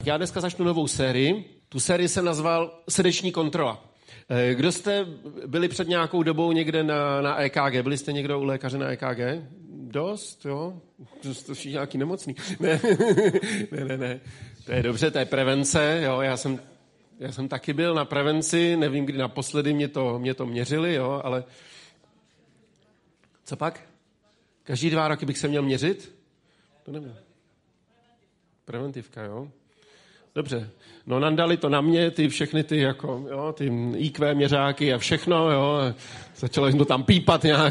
Já dneska začnu novou sérii. Tu sérii jsem nazval Srdeční kontrola. Kdo jste byli před nějakou dobou někde na EKG? Byli jste někdo u lékaře na EKG? Dost, jo? Jste všichni nějaký nemocný. Ne. To je dobře, to je prevence, jo? Já jsem taky byl na prevenci, nevím, kdy naposledy mě to měřili, jo? Ale co pak? Každý 2 roky bych se měl měřit? To nevím. Preventivka, jo? Dobře. No nandali to na mě, všechny ty IQ měřáky a všechno, jo. Začalo jsem to tam pípat nějak.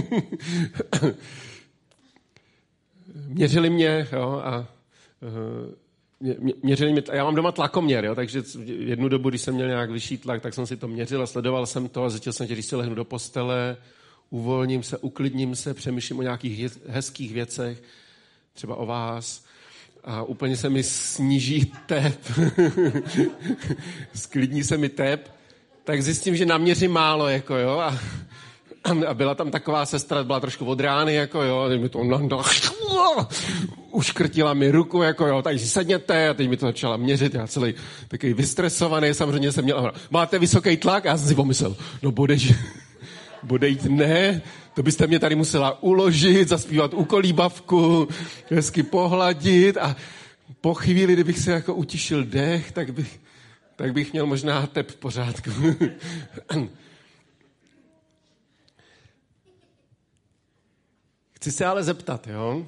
Měřili mě, jo, a měřili mě, já mám doma tlakoměr, jo, takže jednu dobu, když jsem měl nějak vyšší tlak, tak jsem si to měřil a sledoval jsem to a zjistil jsem, že když si lehnu do postele, uvolním se, uklidním se, přemýšlím o nějakých hezkých věcech, třeba o vás, a úplně se mi sníží tep, sklidní se mi tep, tak zjistím, že naměřím málo, jako jo, a byla tam taková sestra, byla trošku od rány, jako jo, teď mi to uškrtila mi ruku, jako jo, tady si sedněte, a teď mi to začala měřit, já celý takový vystresovaný, samozřejmě jsem měl, máte vysoký tlak? A já jsem si pomyslel, no bude jít, ne, to byste mě tady musela uložit, zaspívat ukolíbavku, hezky pohladit a po chvíli, kdybych se jako utišil dech, tak bych měl možná tep v pořádku. Chci se ale zeptat, jo?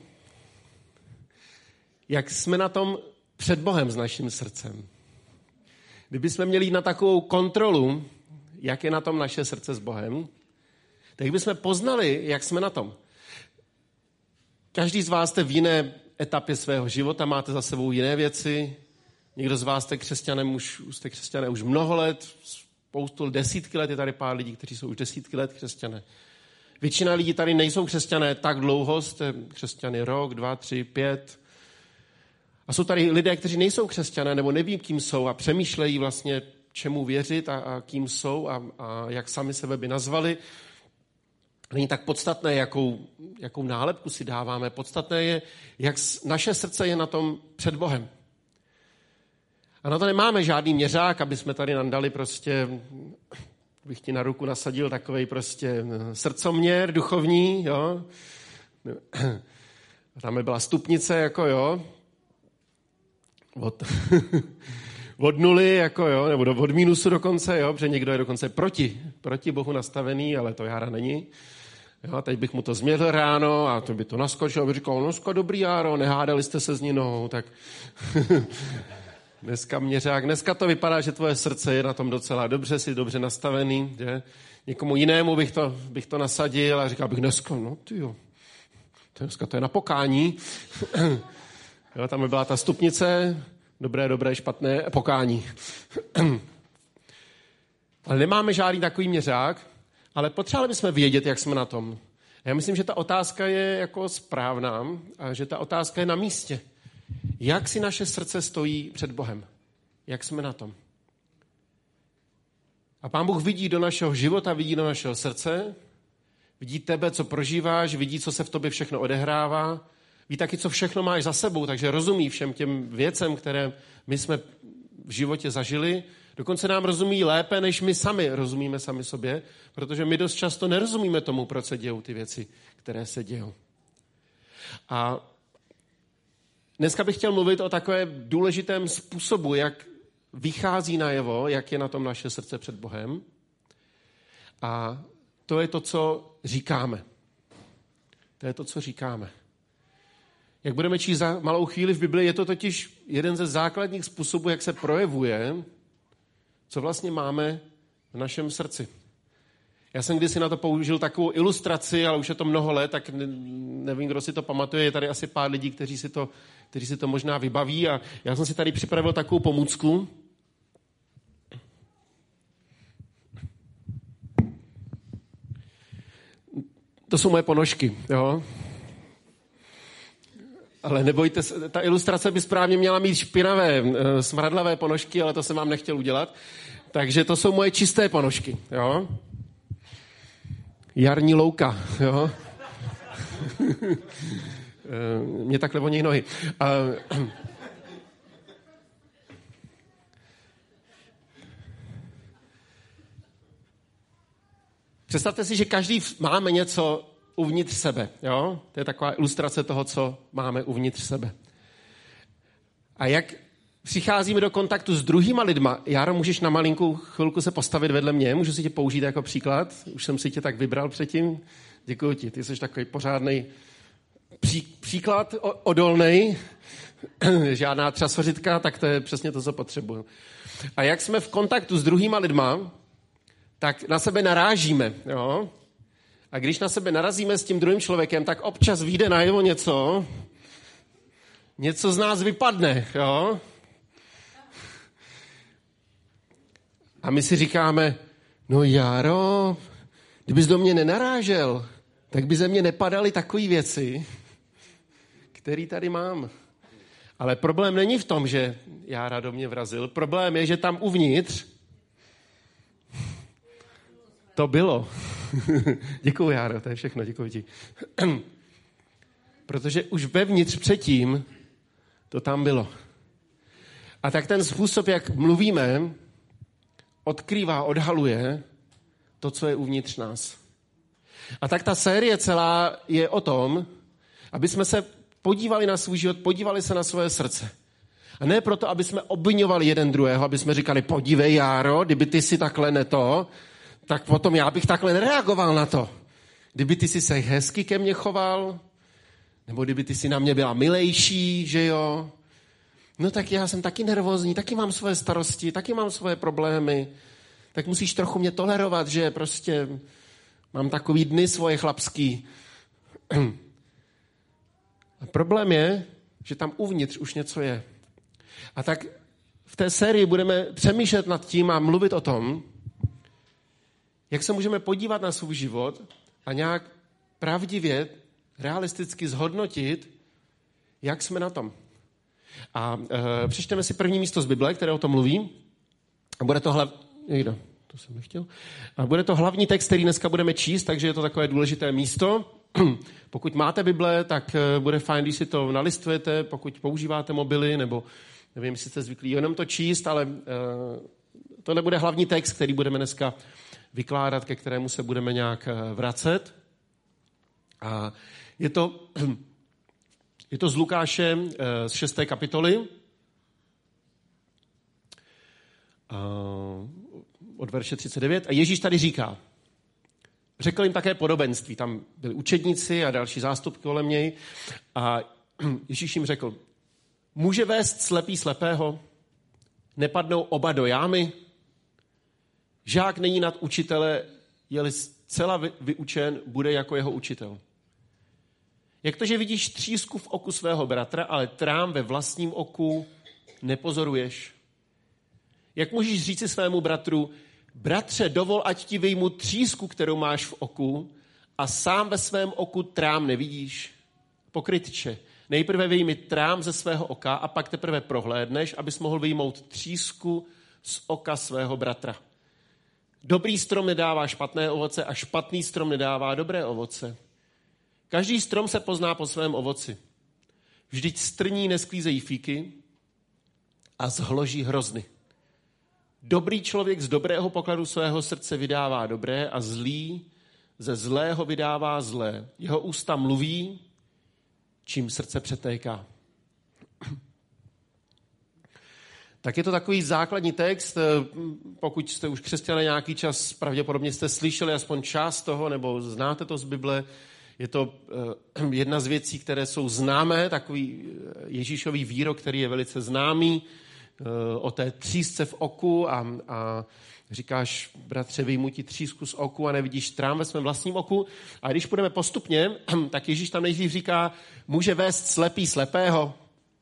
Jak jsme na tom před Bohem s naším srdcem? Kdybychom měli jít na takovou kontrolu, jak je na tom naše srdce s Bohem, tak bychom poznali, jak jsme na tom. Každý z vás jste v jiné etapě svého života, máte za sebou jiné věci. Někdo z vás jste křesťané už mnoho let, spoustu desítky let, je tady pár lidí, kteří jsou už desítky let křesťané. Většina lidí tady nejsou křesťané tak dlouho, jste křesťany rok, 2, 3, 5. A jsou tady lidé, kteří nejsou křesťané, nebo neví, kým jsou a přemýšlejí vlastně, čemu věřit a kým jsou a jak sami sebe by nazvali. Není tak podstatné, jakou nálepku si dáváme. Podstatné je, jak naše srdce je na tom před Bohem. A na to nemáme žádný měřák, aby jsme tady nandali prostě, bych ti na ruku nasadil takovej prostě srdcoměr duchovní, jo. A tam by byla stupnice, jako jo. Od nuly, jako jo, nebo od mínusu dokonce, jo, protože někdo je dokonce proti Bohu nastavený, ale to Jára není. Jo, teď bych mu to změřil ráno a to by to naskočil a by říkal, no dobrý Járo, nehádali jste se s Ninou, tak dneska měřák, dneska to vypadá, že tvoje srdce je na tom docela dobře, jsi dobře nastavený, že? Někomu jinému bych to nasadil a říkal bych dneska, no tyjo, dneska to je na pokání. Jo, tam by byla ta stupnice, dobré, špatné, pokání. Ale nemáme žádný takový měřák, ale potřebovali bychom vědět, jak jsme na tom. Já myslím, že ta otázka je jako správná a že ta otázka je na místě. Jak si naše srdce stojí před Bohem? Jak jsme na tom? A Pán Bůh vidí do našeho života, vidí do našeho srdce, vidí tebe, co prožíváš, vidí, co se v tobě všechno odehrává, ví taky, co všechno máš za sebou, takže rozumí všem těm věcem, které my jsme v životě zažili. Dokonce nám rozumí lépe, než my sami rozumíme sami sobě, protože my dost často nerozumíme tomu, proč se dějou ty věci, které se dějou. A dneska bych chtěl mluvit o takovém důležitém způsobu, jak vychází najevo, jak je na tom naše srdce před Bohem. A to je to, co říkáme. To je to, co říkáme. Jak budeme číst za malou chvíli v Biblii, je to totiž jeden ze základních způsobů, jak se projevuje, co vlastně máme v našem srdci. Já jsem kdysi na to použil takovou ilustraci, ale už je to mnoho let, tak nevím, kdo si to pamatuje. Je tady asi pár lidí, kteří si to možná vybaví. A já jsem si tady připravil takovou pomůcku. To jsou moje ponožky, jo. Ale nebojte se, ta ilustrace by správně měla mít špinavé, smradlavé ponožky, ale to jsem vám nechtěl udělat. Takže to jsou moje čisté ponožky, jo. Jarní louka, jo. Mě takhle voní nohy. Představte si, že každý máme něco uvnitř sebe. Jo? To je taková ilustrace toho, co máme uvnitř sebe. A jak přicházíme do kontaktu s druhýma lidma, Járo, můžeš na malinkou chvilku se postavit vedle mě? Můžu si tě použít jako příklad? Už jsem si tě tak vybral předtím. Děkuji ti, ty jsi takový pořádnej příklad, odolnej. Žádná třasořitka, tak to je přesně to, co potřebuju. A jak jsme v kontaktu s druhýma lidma, tak na sebe narážíme. Jo? A když na sebe narazíme s tím druhým člověkem, tak občas vyjde najevo něco z nás vypadne. Jo? A my si říkáme, no Járo, kdybys do mě nenarážel, tak by ze mě nepadaly takové věci, které tady mám. Ale problém není v tom, že Jára do mě vrazil. Problém je, že tam uvnitř to bylo. Děkuju, Járo, to je všechno, děkuji ti. Protože už vevnitř předtím to tam bylo. A tak ten způsob, jak mluvíme, odkrývá, odhaluje to, co je uvnitř nás. A tak ta série celá je o tom, aby jsme se podívali na svůj život, podívali se na svoje srdce. A ne proto, aby jsme obviňovali jeden druhého, aby jsme říkali, podívej Járo, kdyby ty si takhle neto, tak potom já bych takhle nereagoval na to. Kdyby ty si se hezky ke mně choval, nebo kdyby ty si na mě byla milejší, že jo. No tak já jsem taky nervózní, taky mám svoje starosti, taky mám svoje problémy. Tak musíš trochu mě tolerovat, že prostě mám takový dny svoje chlapský. A problém je, že tam uvnitř už něco je. A tak v té sérii budeme přemýšlet nad tím a mluvit o tom, jak se můžeme podívat na svůj život a nějak pravdivě, realisticky zhodnotit, jak jsme na tom. A přečteme si první místo z Bible, které o tom mluví. A bude to bude to hlavní text, který dneska budeme číst, takže je to takové důležité místo. Pokud máte Bible, tak bude fajn, když si to nalistujete, pokud používáte mobily, nebo nevím, jestli jste zvyklí jenom to číst, ale to nebude hlavní text, který budeme dneska vykládat, ke kterému se budeme nějak vracet. A je to z Lukáše z 6. kapitoly od verše 39. A Ježíš tady říká, řekl jim také podobenství. Tam byli učedníci a další zástupky kolem něj. A Ježíš jim řekl, může vést slepý slepého? Nepadnou oba do jámy? Žák není nad učitele, je-li zcela vyučen, bude jako jeho učitel. Jak to, že vidíš třísku v oku svého bratra, ale trám ve vlastním oku nepozoruješ? Jak můžeš říci svému bratru, bratře, dovol, ať ti vyjmu třísku, kterou máš v oku, a sám ve svém oku trám nevidíš? Pokrytče, nejprve vyjmi trám ze svého oka a pak teprve prohlédneš, abys mohl vyjmout třísku z oka svého bratra. Dobrý strom nedává špatné ovoce a špatný strom nedává dobré ovoce. Každý strom se pozná po svém ovoci. Vždyť strní nesklízejí fíky a zhloží hrozny. Dobrý člověk z dobrého pokladu svého srdce vydává dobré a zlý ze zlého vydává zlé. Jeho ústa mluví, čím srdce přetéká. Tak je to takový základní text, pokud jste už křesťané nějaký čas, pravděpodobně jste slyšeli aspoň část toho, nebo znáte to z Bible. Je to jedna z věcí, které jsou známé, takový Ježíšový výrok, který je velice známý, o té třísce v oku a říkáš, bratře, vyjmu ti třísku z oku a nevidíš trám ve svém vlastním oku. A když půjdeme postupně, tak Ježíš tam nejdřív říká, může vést slepý slepého.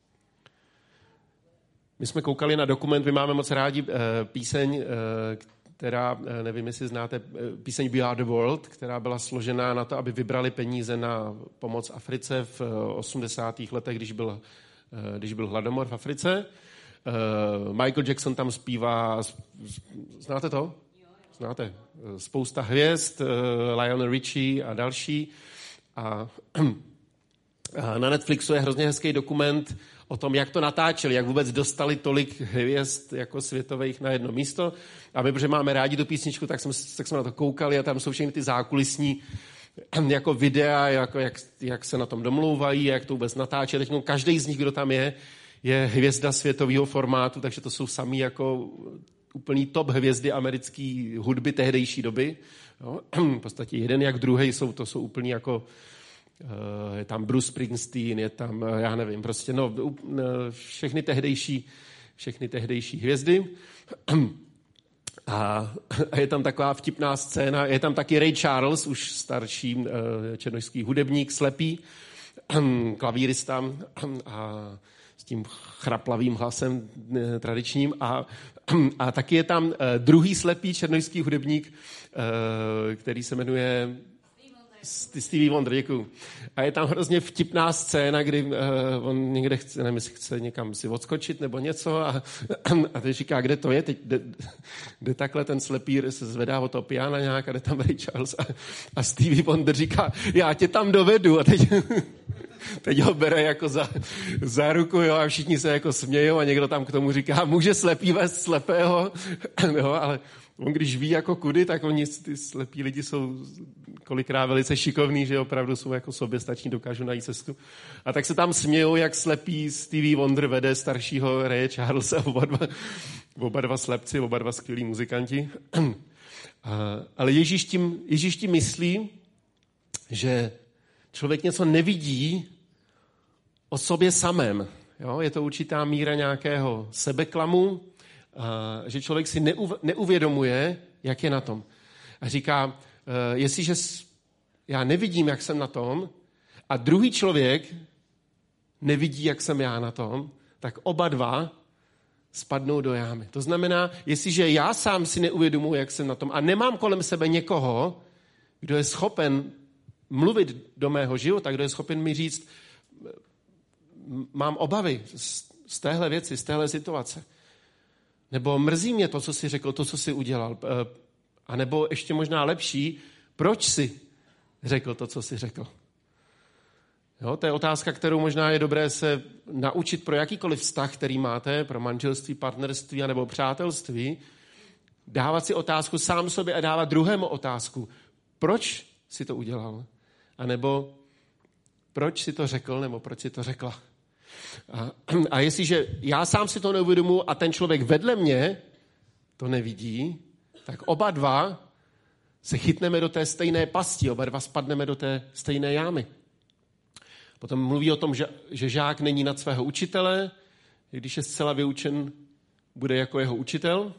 My jsme koukali na dokument, my máme moc rádi píseň, která, nevím, jestli znáte, píseň We Are the World, která byla složená na to, aby vybrali peníze na pomoc Africe v 80. letech, když byl hladomor v Africe. Michael Jackson tam zpívá, znáte to? Znáte? Spousta hvězd, Lionel Richie a další. A na Netflixu je hrozně hezký dokument o tom, jak to natáčeli, jak vůbec dostali tolik hvězd jako světových na jedno místo. A my, protože máme rádi tu písničku, tak jsme na to koukali a tam jsou všechny ty zákulisní jako videa, jako jak se na tom domlouvají, jak to vůbec natáčí. Teď každý z nich, kdo tam je hvězda světového formátu, takže to jsou samý jako úplný top hvězdy americké hudby tehdejší doby. Jo? V podstatě jeden jak druhej to jsou úplný jako je tam Bruce Springsteen, je tam, já nevím, prostě všechny tehdejší hvězdy. A je tam taková vtipná scéna, je tam taky Ray Charles, už starší černošský hudebník, slepý, klavírista a s tím chraplavým hlasem tradičním. A taky je tam druhý slepý černošský hudebník, který se jmenuje Stevie Wonder, děkuju. A je tam hrozně vtipná scéna, kdy on někde chce, nevím, jestli chce někam si odskočit nebo něco a teď říká, kde to je, teď jde takhle ten slepý se zvedá od toho piana nějak a jde tam Ray Charles a Stevie Wonder říká, já tě tam dovedu a teď ho bere jako za ruku, jo, a všichni se jako smějou a někdo tam k tomu říká, může slepý vést slepého, jo, ale on když ví jako kudy, tak oni, ty slepí lidi jsou kolikrát velice šikovní, že opravdu jsou jako soběstační, dokážou najít cestu. A tak se tam smějou, jak slepý Stevie Wonder vede staršího Raye Charlesa, oba dva slepci, oba dva skvělí muzikanti. Ale Ježíš tím myslí, že člověk něco nevidí o sobě samém. Jo? Je to určitá míra nějakého sebeklamu, že člověk si neuvědomuje, jak je na tom. A říká, jestliže já nevidím, jak jsem na tom, a druhý člověk nevidí, jak jsem já na tom, tak oba dva spadnou do jámy. To znamená, jestliže já sám si neuvědomuji, jak jsem na tom, a nemám kolem sebe někoho, kdo je schopen mluvit do mého života, kdo je schopen mi říct, mám obavy z téhle věci, z téhle situace. Nebo mrzí mě to, co jsi řekl, to, co jsi udělal. A nebo ještě možná lepší, proč jsi řekl to, co jsi řekl. Jo, to je otázka, kterou možná je dobré se naučit pro jakýkoliv vztah, který máte, pro manželství, partnerství nebo přátelství, dávat si otázku sám sobě a dávat druhému otázku. Proč jsi to udělal? A nebo proč jsi to řekl, nebo proč jsi to řekla? A jestliže já sám si to neuvědomuji a ten člověk vedle mě to nevidí, tak oba dva se chytneme do té stejné pasti, oba dva spadneme do té stejné jámy. Potom mluví o tom, že žák není nad svého učitele, když je zcela vyučen, bude jako jeho učitel.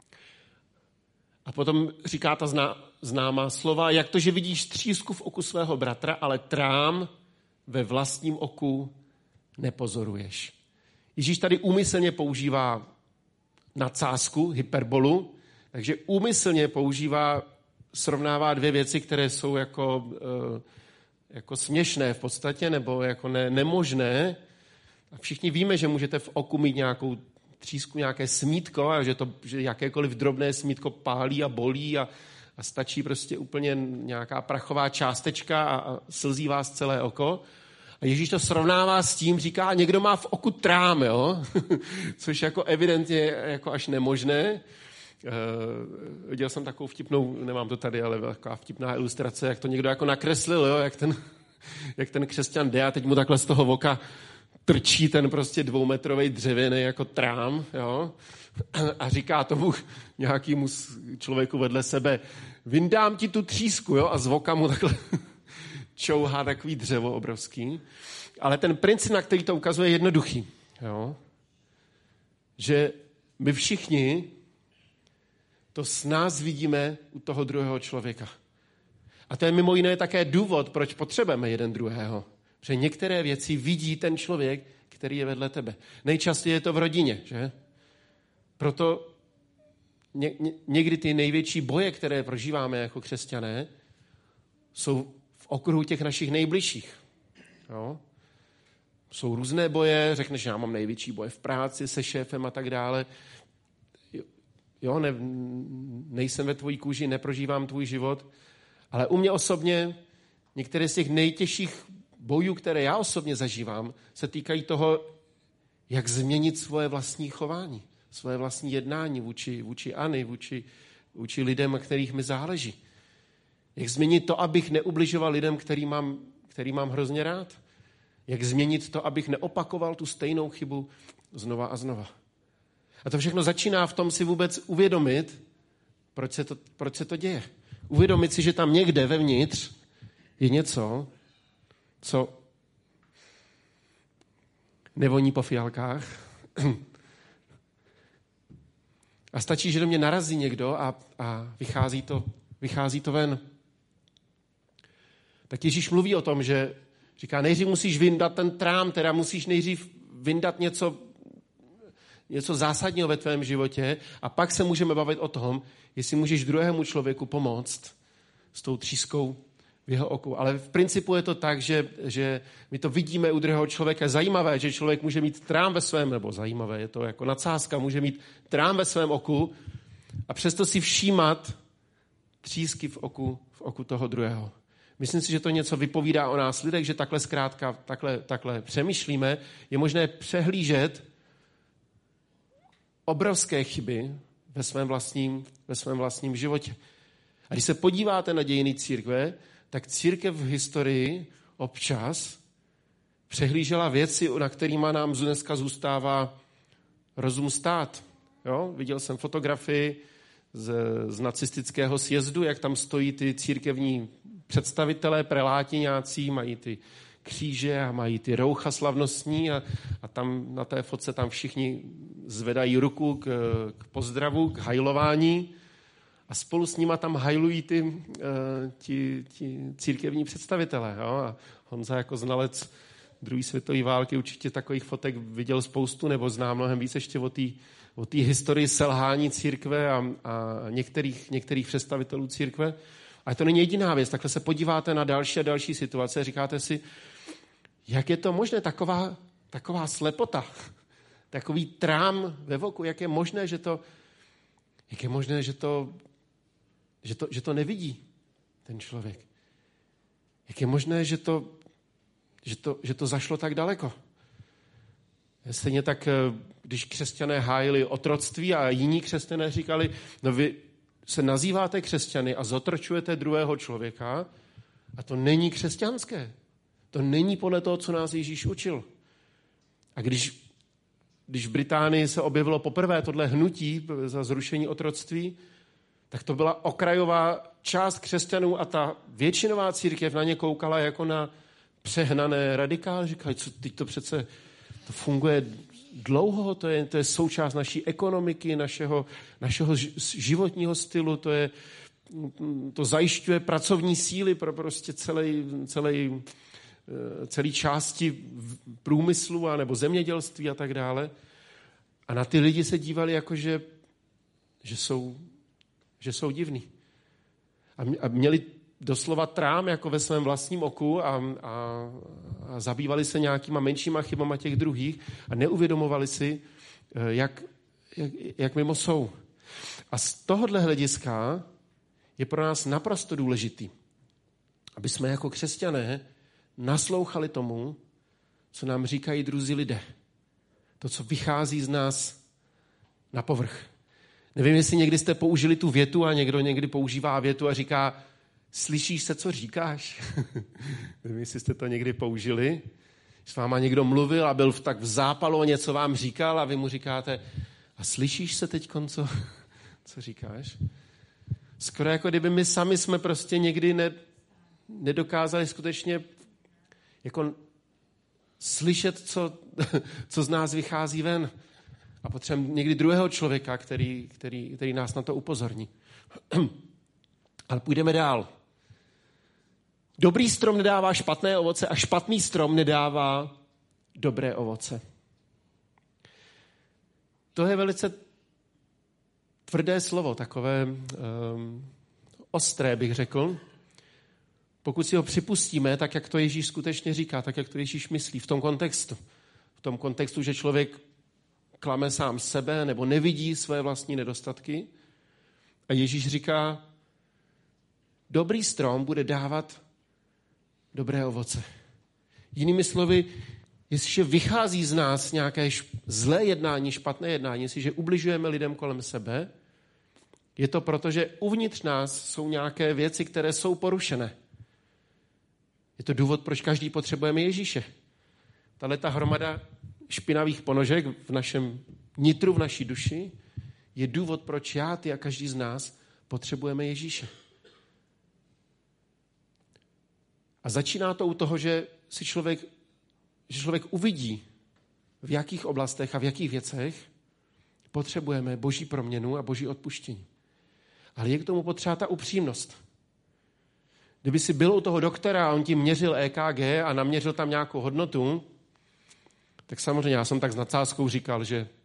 A potom říká ta známá slova, jak to, že vidíš třísku v oku svého bratra, ale trám ve vlastním oku nepozoruješ. Ježíš tady úmyslně používá nadsázku, hyperbolu, takže úmyslně srovnává dvě věci, které jsou jako směšné v podstatě, nebo jako nemožné. A všichni víme, že můžete v oku mít nějakou třísku, nějaké smítko, a že jakékoliv drobné smítko pálí a bolí a stačí prostě úplně nějaká prachová částečka a slzí vás celé oko. A Ježíš to srovnává s tím, říká, někdo má v oku trám, jo? Což jako evidentně jako až nemožné. Viděl jsem takovou vtipnou, nemám to tady, ale taková vtipná ilustrace, jak to někdo jako nakreslil, jo? Jak ten křesťan jde a teď mu takhle z toho oka trčí ten prostě 2metrový dřevěný jako trám, jo? A říká tomu nějakému člověku vedle sebe, vyndám ti tu třísku, jo? A z oka mu takhle čouhá takový dřevo obrovský. Ale ten princip, na který to ukazuje, je jednoduchý. Jo? Že my všichni to s nás vidíme u toho druhého člověka. A to je mimo jiné také důvod, proč potřebujeme jeden druhého. Protože některé věci vidí ten člověk, který je vedle tebe. Nejčastěji je to v rodině, že? Proto někdy ty největší boje, které prožíváme jako křesťané, jsou v okruhu těch našich nejbližších. Jo? Jsou různé boje, řekneš, že já mám největší boje v práci se šéfem a tak dále. Jo, nejsem ve tvojí kůži, neprožívám tvůj život, ale u mě osobně některé z těch nejtěžších bojů, které já osobně zažívám, se týkají toho, jak změnit svoje vlastní chování, svoje vlastní jednání vůči Anny, vůči lidem, na kterých mi záleží. Jak změnit to, abych neubližoval lidem, který mám hrozně rád. Jak změnit to, abych neopakoval tu stejnou chybu znova a znova. A to všechno začíná v tom si vůbec uvědomit, proč se to děje. Uvědomit si, že tam někde vevnitř je něco, co nevoní po fialkách. A stačí, že do mě narazí někdo a vychází to ven. Tak Ježíš mluví o tom, že říká, nejdřív musíš vyndat ten trám, teda musíš nejdřív vyndat něco zásadního ve tvém životě a pak se můžeme bavit o tom, jestli můžeš druhému člověku pomoct s tou třískou v jeho oku. Ale v principu je to tak, že my to vidíme u druhého člověka. Zajímavé, že člověk může mít trám ve svém, nebo zajímavé, je to jako nadsázka, může mít trám ve svém oku a přesto si všímat třísky v oku toho druhého. Myslím si, že to něco vypovídá o nás lidech, že takhle zkrátka, takhle přemýšlíme. Je možné přehlížet obrovské chyby ve svém vlastním životě. A když se podíváte na dějiny církve, tak církev v historii občas přehlížela věci, na kterýma nám dneska zůstává rozum stát. Jo? Viděl jsem fotografii z nacistického sjezdu, jak tam stojí ty církevní představitelé, preláti nějací, mají ty kříže a mají ty roucha slavnostní a tam na té fotce tam všichni zvedají ruku k pozdravu, k hajlování a spolu s nima tam hajlují ti církevní představitelé. Jo? A Honza jako znalec druhé světové války určitě takových fotek viděl spoustu, nebo zná mnohem víc ještě o té historii selhání církve a některých představitelů církve. Ale to není jediná věc. Takhle se podíváte na další a další situace a říkáte si, jak je to možné, taková slepota, takový trám ve voku, jak je možné, že to nevidí ten člověk. Jak je možné, že to zašlo tak daleko. Stejně tak, když křesťané hájili otroctví a jiní křesťané říkali, no vy se nazýváte křesťany a zotročujete druhého člověka a to není křesťanské. To není podle toho, co nás Ježíš učil. A když v Británii se objevilo poprvé tohle hnutí za zrušení otroctví, tak to byla okrajová část křesťanů a ta většinová církev na ně koukala jako na přehnané radikály. Říkali, co teď to přece to funguje dlouho, to je součást naší ekonomiky, našeho životního stylu, to zajišťuje pracovní síly pro prostě celé části průmyslu a nebo zemědělství a tak dále. A na ty lidi se dívali jako, že jsou divní. A měli doslova trám jako ve svém vlastním oku a zabývali se nějakýma menšíma chybama těch druhých a neuvědomovali si, jak mimo jsou. A z tohohle hlediska je pro nás naprosto důležitý, aby jsme jako křesťané naslouchali tomu, co nám říkají druzí lidé. To, co vychází z nás na povrch. Nevím, jestli někdy jste použili tu větu a někdo někdy používá větu a říká, slyšíš se, co říkáš? Nevím, jestli jste to někdy použili. S váma někdo mluvil a byl tak v zápalu a něco vám říkal a vy mu říkáte, a slyšíš se teďkon, co říkáš? Skoro jako kdyby my sami jsme prostě někdy nedokázali skutečně jako slyšet, co z nás vychází ven. A potřebujeme někdy druhého člověka, který nás na to upozorní. Ale půjdeme dál. Dobrý strom nedává špatné ovoce a špatný strom nedává dobré ovoce. To je velice tvrdé slovo, takové ostré, bych řekl. Pokud si ho připustíme, tak jak to Ježíš skutečně říká, tak jak to Ježíš myslí v tom kontextu. V tom kontextu, že člověk klame sám sebe nebo nevidí své vlastní nedostatky. A Ježíš říká, dobrý strom bude dávat dobré ovoce. Jinými slovy, jestliže vychází z nás nějaké zlé jednání, špatné jednání, jestliže ubližujeme lidem kolem sebe, je to proto, že uvnitř nás jsou nějaké věci, které jsou porušené. Je to důvod, proč každý potřebujeme Ježíše. Ta hromada špinavých ponožek v našem nitru, v naší duši, je důvod, proč já, ty a každý z nás potřebujeme Ježíše. A začíná to u toho, že člověk uvidí, v jakých oblastech a v jakých věcech potřebujeme Boží proměnu a Boží odpuštění. Ale je k tomu potřeba ta upřímnost. Kdyby si byl u toho doktora a on ti měřil EKG a naměřil tam nějakou hodnotu, tak samozřejmě já jsem tak s nadsázkou říkal,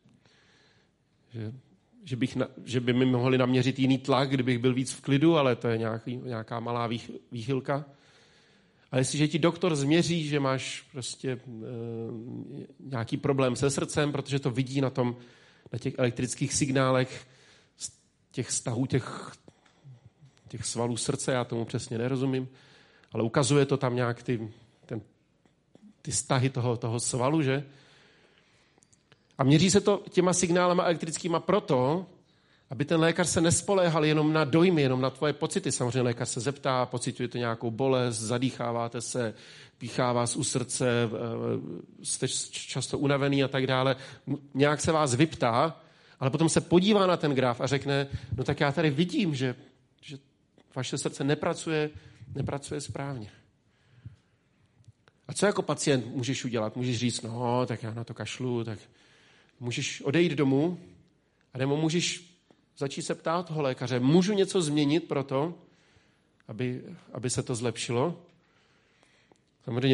že by mi mohli naměřit jiný tlak, kdybych byl víc v klidu, ale to je nějaká malá výchylka. Ale jestliže ti doktor změří, že máš prostě nějaký problém se srdcem, protože to vidí na těch elektrických signálech, těch stahů, těch svalů srdce, já tomu přesně nerozumím, ale ukazuje to tam nějak ty stahy toho svalu, že? A měří se to těma signálama elektrickýma proto, aby ten lékař se nespoléhal jenom na dojmy, jenom na tvoje pocity. Samozřejmě lékař se zeptá, pociťujete nějakou bolest, zadýcháváte se, píchá vás u srdce, jste často unavený a tak dále. Nějak se vás vyptá, ale potom se podívá na ten graf a řekne, no tak já tady vidím, že vaše srdce nepracuje správně. A co jako pacient můžeš udělat? Můžeš říct, no, tak já na to kašlu, tak můžeš odejít domů, a nebo můžeš začít se ptát toho lékaře, můžu něco změnit pro to, aby se to zlepšilo? Samozřejmě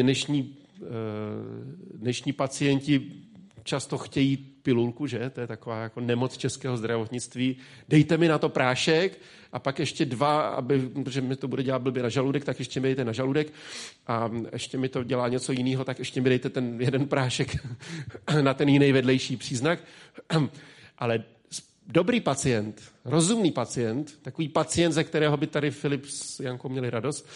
dnešní pacienti často chtějí pilulku, že? To je taková jako nemoc českého zdravotnictví. Dejte mi na to prášek a pak ještě 2, protože mi to bude dělat blbě na žaludek, tak ještě mi dejte na žaludek a ještě mi to dělá něco jiného, tak ještě mi dejte ten jeden prášek na ten jiný vedlejší příznak. Ale dobrý pacient, rozumný pacient, takový pacient, ze kterého by tady Filip s Jankou měli radost,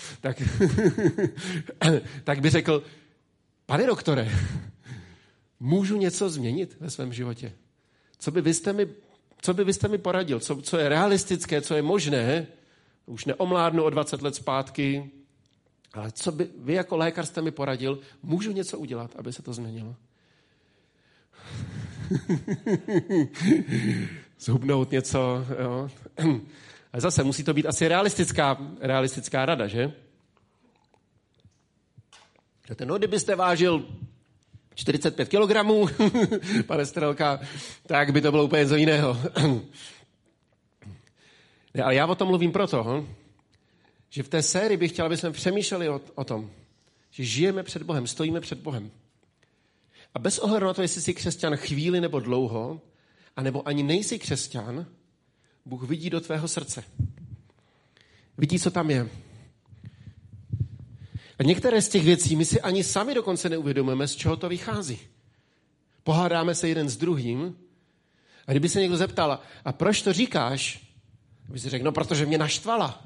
tak by řekl, pane doktore, můžu něco změnit ve svém životě? Co by vy jste mi poradil? Co je realistické, co je možné? Už neomládnu o 20 let zpátky, ale co by vy jako lékař jste mi poradil? Můžu něco udělat, aby se to změnilo? Zhubnout něco, jo. Ale zase musí to být asi realistická rada, že? No, kdybyste vážil 45 kilogramů, pane Strelka, tak by to bylo úplně něco jiného. Ne, ale já o tom mluvím proto, že v té sérii bych chtěl, aby jsme přemýšleli o tom, že žijeme před Bohem, stojíme před Bohem. A bez ohledu na to, jestli jsi křesťan chvíli nebo dlouho, anebo ani nejsi křesťan, Bůh vidí do tvého srdce. Vidí, co tam je. A některé z těch věcí my si ani sami dokonce neuvědomujeme, z čeho to vychází. Pohádáme se jeden s druhým a kdyby se někdo zeptal, a proč to říkáš? By si řekl, no protože mě naštvala.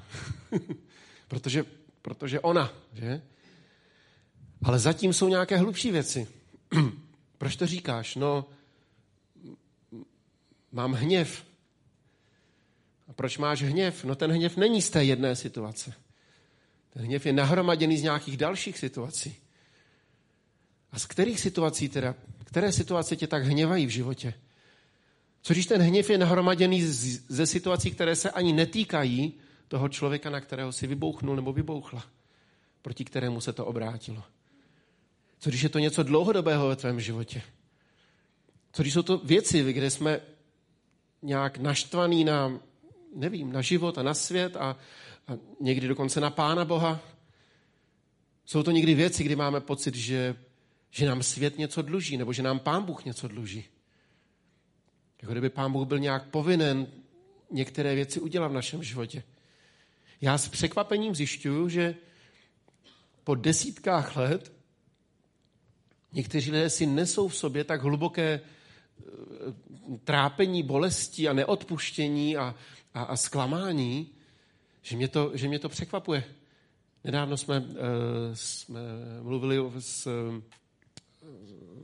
protože ona, že? Ale zatím jsou nějaké hlubší věci. Proč to říkáš? No, mám hněv. A proč máš hněv? No ten hněv není z té jedné situace. Ten hněv je nahromaděný z nějakých dalších situací. A z kterých situací teda? Které situace tě tak hněvají v životě? Co když ten hněv je nahromaděný ze situací, které se ani netýkají toho člověka, na kterého si vybouchnul nebo vybouchla, proti kterému se to obrátilo? Co když je to něco dlouhodobého ve tvém životě? Co když jsou to věci, kde jsme nějak naštvaný na život a na svět a někdy dokonce na Pána Boha? Jsou to někdy věci, kdy máme pocit, že nám svět něco dluží, nebo že nám Pán Bůh něco dluží. Jako kdyby Pán Bůh byl nějak povinen některé věci udělat v našem životě. Já s překvapením zjišťuju, že po desítkách let někteří lidé si nesou v sobě tak hluboké trápení, bolesti a neodpuštění a zklamání, že mě to překvapuje. Nedávno jsme mluvili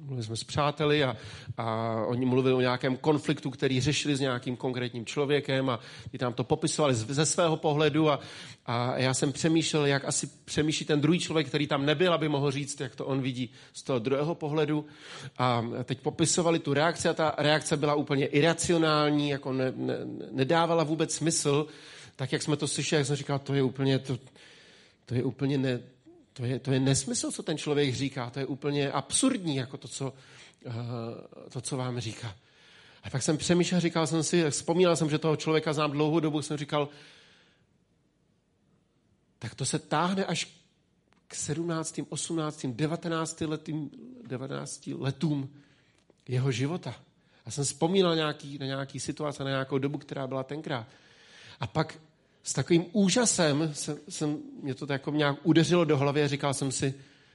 mluvili jsme s přáteli a oni mluvili o nějakém konfliktu, který řešili s nějakým konkrétním člověkem a ty tam to popisovali ze svého pohledu a já jsem přemýšlel, jak asi přemýšlí ten druhý člověk, který tam nebyl, aby mohl říct, jak to on vidí z toho druhého pohledu. A teď popisovali tu reakci a ta reakce byla úplně iracionální, jako nedávala vůbec smysl. Tak jak jsme to slyšeli, jak jsem říkal, to je nesmysl, co ten člověk říká. To je úplně absurdní, jako to, co vám říká. A tak jsem přemýšlel, vzpomínal jsem, že toho člověka znám dlouhou dobu, jsem říkal, tak to se táhne až k 17., 18., 19 letům jeho života. A jsem vzpomínal na nějaký situace, na nějakou dobu, která byla tenkrát. A pak s takovým úžasem mě to jako nějak udeřilo do hlavy a říkal jsem si,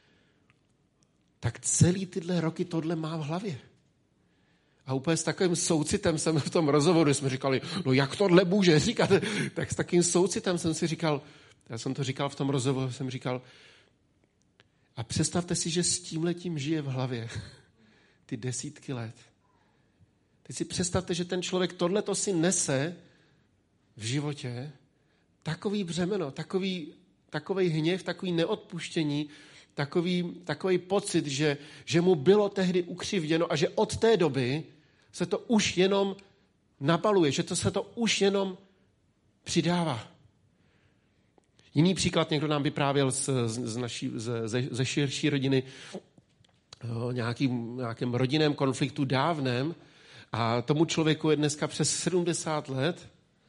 tak celý tyhle roky tohle mám v hlavě. A úplně s takovým soucitem jsem v tom rozhovoru, jsme říkali, no jak tohle může říkat? Tak s takovým soucitem jsem si říkal, já jsem to říkal v tom rozhovoru, jsem říkal, a představte si, že s tímhletím žije v hlavě ty desítky let. Teď si představte, že ten člověk tohleto si nese v životě, takový břemeno, takový hněv, takový neodpuštění, takový pocit, že mu bylo tehdy ukřivděno a že od té doby se to už jenom nabaluje, že se to už jenom přidává. Jiný příklad, někdo nám vyprávěl ze širší rodiny o nějakém rodinném konfliktu dávném a tomu člověku je dneska přes 70 let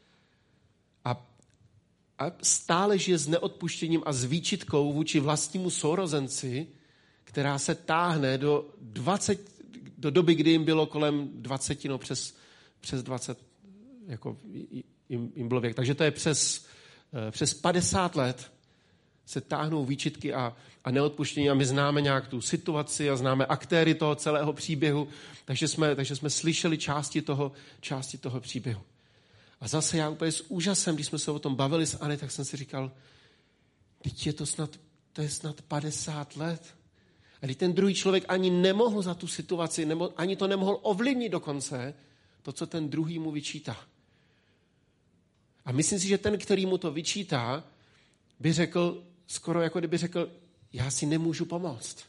a stále žije s neodpuštěním a s výčitkou vůči vlastnímu sourozenci, která se táhne do doby, kdy jim bylo kolem 20, no přes 20, jako jim bylo věk. Takže to je přes 50 let se táhnou výčitky a neodpuštění a my známe nějak tu situaci a známe aktéry toho celého příběhu, takže jsme slyšeli části toho příběhu. A zase já úplně s úžasem, když jsme se o tom bavili s Anny, tak jsem si říkal, teď to je snad 50 let. A když ten druhý člověk ani nemohl za tu situaci, ani to nemohl ovlivnit dokonce, to, co ten druhý mu vyčítá. A myslím si, že ten, který mu to vyčítá, by řekl, skoro jako kdyby řekl, já si nemůžu pomoct.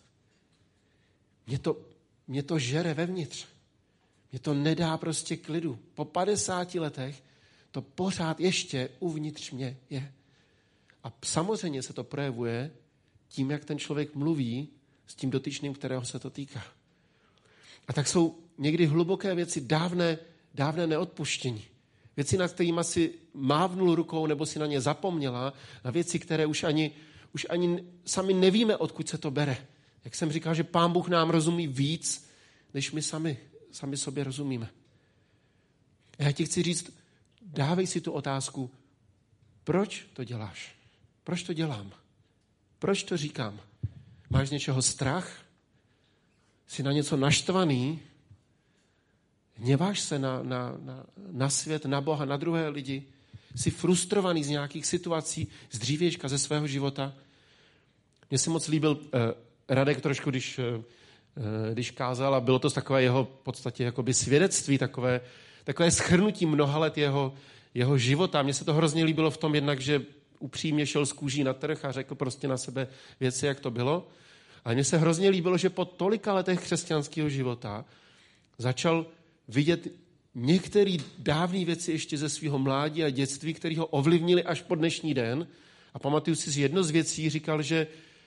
Mě to žere vevnitř. Mě to nedá prostě klidu. Po 50 letech to pořád ještě uvnitř mě je. A samozřejmě se to projevuje tím, jak ten člověk mluví s tím dotyčným, kterého se to týká. A tak jsou někdy hluboké věci, dávné neodpuštění. Věci, nad kterými si mávnul rukou nebo si na ně zapomněla, na věci, které už ani sami nevíme, odkud se to bere. Jak jsem říkal, že Pán Bůh nám rozumí víc, než my sami sobě rozumíme. A já ti chci říct, dávej si tu otázku, proč to děláš? Proč to dělám? Proč to říkám? Máš z něčeho strach? Jsi na něco naštvaný? Hněváš se na svět, na Boha, na druhé lidi? Jsi frustrovaný z nějakých situací, z dřívějška ze svého života? Mně se moc líbil Radek trošku, když kázal a bylo to takové jeho v podstatě jakoby svědectví, takové shrnutí mnoha let jeho života. Mně se to hrozně líbilo v tom jednak, že upřímně šel z kůží na trh a řekl prostě na sebe věci, jak to bylo. Ale mně se hrozně líbilo, že po tolika letech křesťanského života začal vidět některé dávné věci ještě ze svého mládí a dětství, které ho ovlivnili až po dnešní den. A pamatuju si, že jedno z věcí říkal, že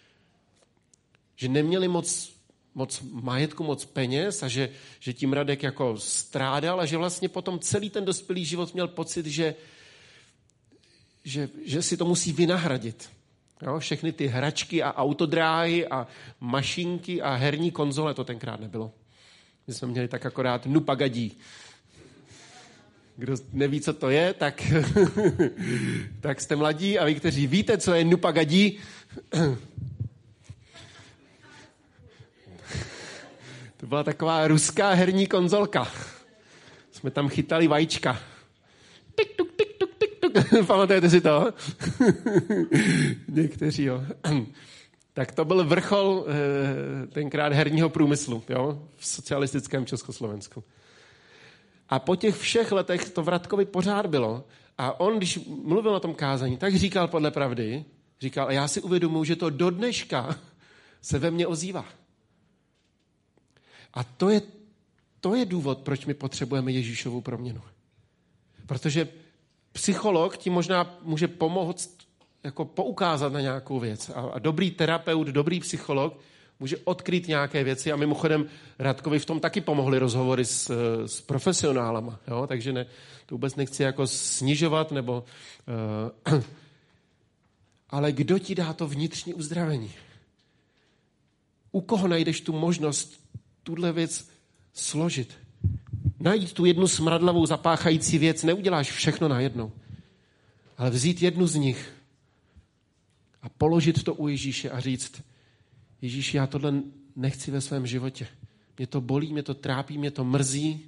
neměli moc majetku, moc peněz a že tím Radek jako strádal a že vlastně potom celý ten dospělý život měl pocit, že si to musí vynahradit. Jo? Všechny ty hračky a autodráhy a mašinky a herní konzole, to tenkrát nebylo. My jsme měli tak akorát nupagadí. Kdo neví, co to je, tak jste mladí a vy, kteří víte, co je nupagadí, to byla taková ruská herní konzolka. Jsme tam chytali vajíčka. Tik, tuk, tik, tuk, tik, tuk. Pamatujete si to? Někteří, jo. Tak to byl vrchol tenkrát herního průmyslu, jo, v socialistickém Československu. A po těch všech letech to v Radkovi pořád bylo. A on, když mluvil o tom kázání, tak říkal podle pravdy, říkal, a já si uvědomuji, že to do dneška se ve mně ozývá. A to je důvod, proč my potřebujeme Ježíšovu proměnu. Protože psycholog ti možná může pomoct jako poukázat na nějakou věc. A dobrý terapeut, dobrý psycholog může odkrýt nějaké věci. A mimochodem Radkovi v tom taky pomohly rozhovory s profesionálama. Jo? Takže to vůbec nechci jako snižovat, nebo... ale kdo ti dá to vnitřní uzdravení? U koho najdeš tu možnost tuhle věc složit? Najít tu jednu smradlavou zapáchající věc, neuděláš všechno najednou. Ale vzít jednu z nich a položit to u Ježíše a říct, Ježíši, já tohle nechci ve svém životě. Mě to bolí, mě to trápí, mě to mrzí.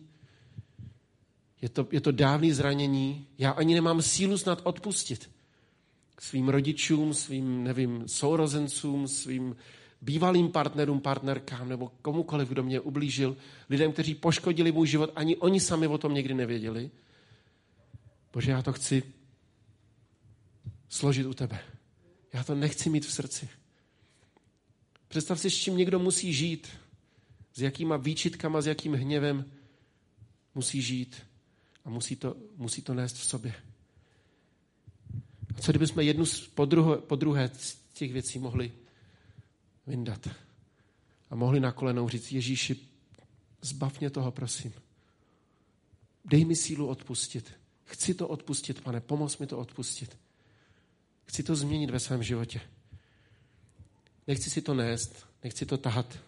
Je to dávné zranění. Já ani nemám sílu snad odpustit svým rodičům, svým, sourozencům, svým bývalým partnerům, partnerkám nebo komukoliv, kdo mě ublížil, lidem, kteří poškodili můj život, ani oni sami o tom někdy nevěděli. Bože, já to chci složit u tebe. Já to nechci mít v srdci. Představ si, s čím někdo musí žít, s jakýma výčitkama, s jakým hněvem musí žít a musí to nést v sobě. A co kdybychom jednu po druhé z těch věcí mohli vyndat a mohli na kolenou říct, Ježíši, zbav mě toho, prosím. Dej mi sílu odpustit. Chci to odpustit, Pane, pomoz mi to odpustit. Chci to změnit ve svém životě. Nechci si to nést, nechci to tahat.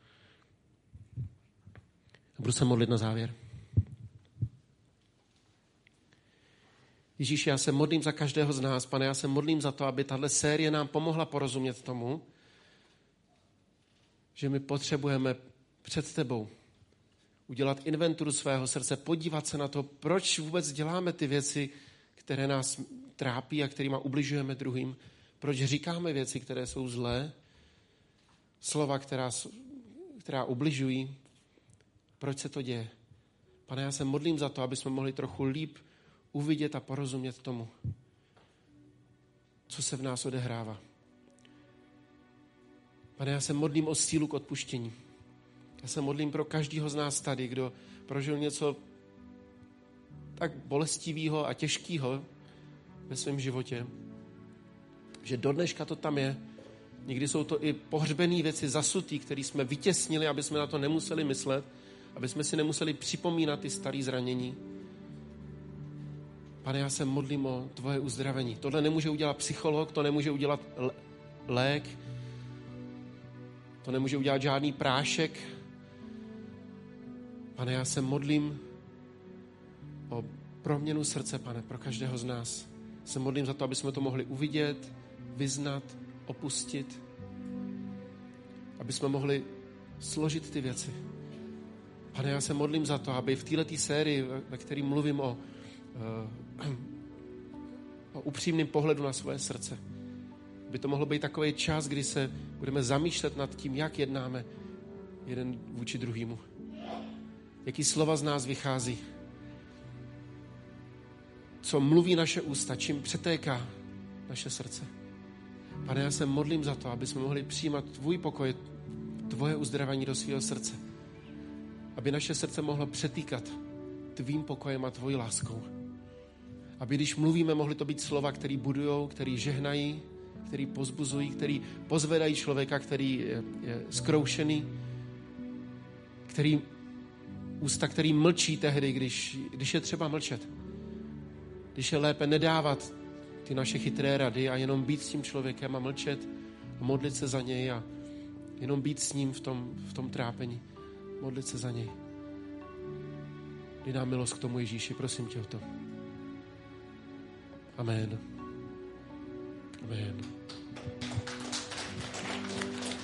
A budu se modlit na závěr. Ježíši, já se modlím za každého z nás, Pane, já se modlím za to, aby tahle série nám pomohla porozumět tomu, že my potřebujeme před tebou udělat inventuru svého srdce, podívat se na to, proč vůbec děláme ty věci, které nás trápí a kterýma ubližujeme druhým, proč říkáme věci, které jsou zlé, slova, která ubližují, proč se to děje. Pane, já se modlím za to, aby jsme mohli trochu líp uvidět a porozumět tomu, co se v nás odehrává. Pane, já se modlím o sílu k odpuštění. Já se modlím pro každého z nás tady, kdo prožil něco tak bolestivého a těžkého ve svém životě, že do dneška to tam je. Někdy jsou to i pohřbené věci, zasutý, které jsme vytěsnili, aby jsme na to nemuseli myslet, aby jsme si nemuseli připomínat ty staré zranění. Pane, já se modlím o tvoje uzdravení. Tohle nemůže udělat psycholog, to nemůže udělat lék, to nemůže udělat žádný prášek. Pane, já se modlím o proměnu srdce, Pane, pro každého z nás. Se modlím za to, aby jsme to mohli uvidět, vyznat, opustit, aby jsme mohli složit ty věci. Pane, já se modlím za to, aby v této sérii, ve které mluvím o upřímném pohledu na svoje srdce, by to mohlo být takový čas, kdy se budeme zamýšlet nad tím, jak jednáme jeden vůči druhému. Jaký slova z nás vychází. Co mluví naše ústa, čím přetéká naše srdce. Pane, já se modlím za to, aby jsme mohli přijímat tvůj pokoj, tvoje uzdravení do svého srdce. Aby naše srdce mohlo přetýkat tvým pokojem a tvojí láskou. Aby když mluvíme, mohly to být slova, které budujou, které žehnají, který pozbuzují, který pozvedají člověka, který je zkroušený, ústa, který mlčí tehdy, když je třeba mlčet. Když je lépe nedávat ty naše chytré rady a jenom být s tím člověkem a mlčet a modlit se za něj a jenom být s ním v tom trápení. Modlit se za něj. Dej nám milost k tomu, Ježíši, prosím tě o to. Amen. Amen.